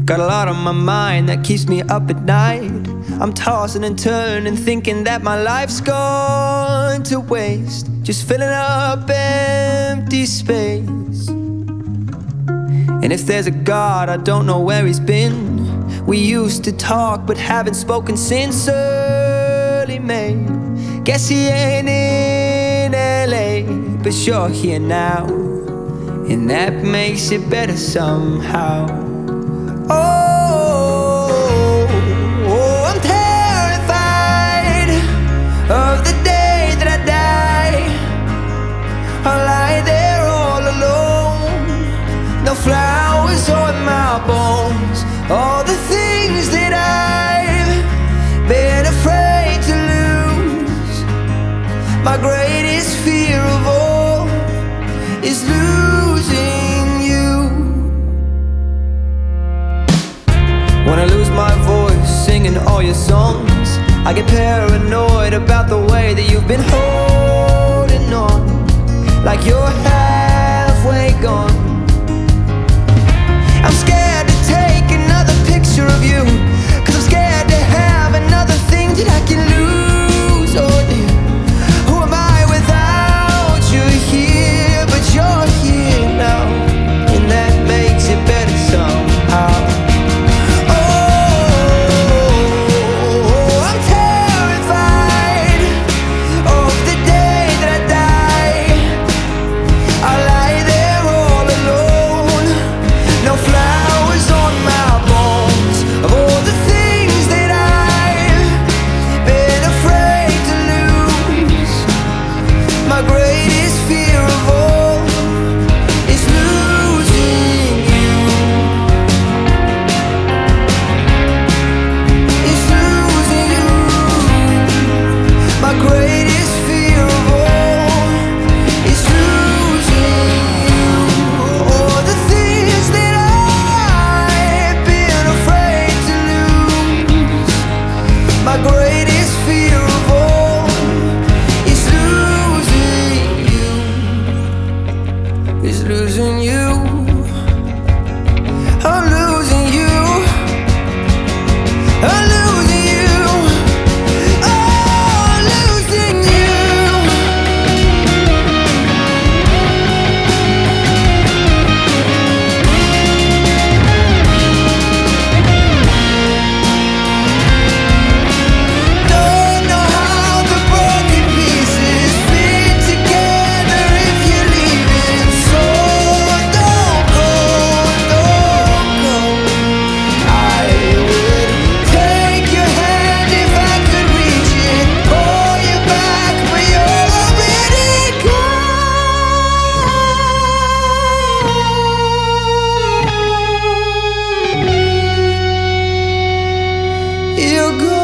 Got a lot on my mind that keeps me up at night. I'm tossing and turning, thinking that my life's gone to waste, just filling up empty space. And if there's a God, I don't know where he's been. We used to talk but haven't spoken since early May. Guess he ain't in LA, but you're here now, and that makes it better somehow. Oh, I'm terrified of the day that I die. I'll lie there all alone, no flowers on my bones. All the things that I've been afraid to lose. My greatest fear of all is losing you. When I lose my voice singing all your songs, I get paranoid about the way that you've been holding on, like you're halfway gone. I'm scared to take another picture of you, 'cause I'm scared to have another thing that I can lose. Oh dear, who am I without you here? But you're here now, and that makes it better somehow. Oh, I'm terrified of the day that I die. I'll lie there all alone, no flowers on my bones. Of all the things that I've been afraid to lose, my greatest fear of all is losing you. Is losing you. My greatest fear of all is losing you. All the things that I've been afraid to lose, my greatest fear of all is losing you. Is losing you. I'm losing you. I'm losing you. Oh, I'm losing you. Don't know how the broken pieces fit together if you're leaving, so don't go, don't go. I would take your hand if I could reach it, pull you back, but you're already gone. You're gone.